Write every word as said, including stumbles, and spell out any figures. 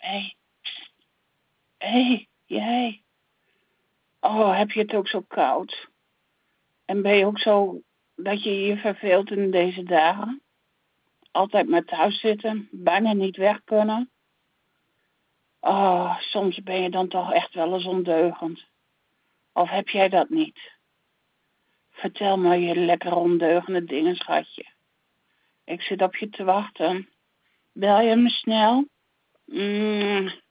Hé, hé, jij. Oh, heb je het ook zo koud? En ben je ook zo dat je je verveelt in deze dagen? Altijd maar thuis zitten, bijna niet weg kunnen? Oh, soms ben je dan toch echt wel eens ondeugend. Of heb jij dat niet? Vertel me je lekker ondeugende dingen, schatje. Ik zit op je te wachten. Bel je me snel? Mm.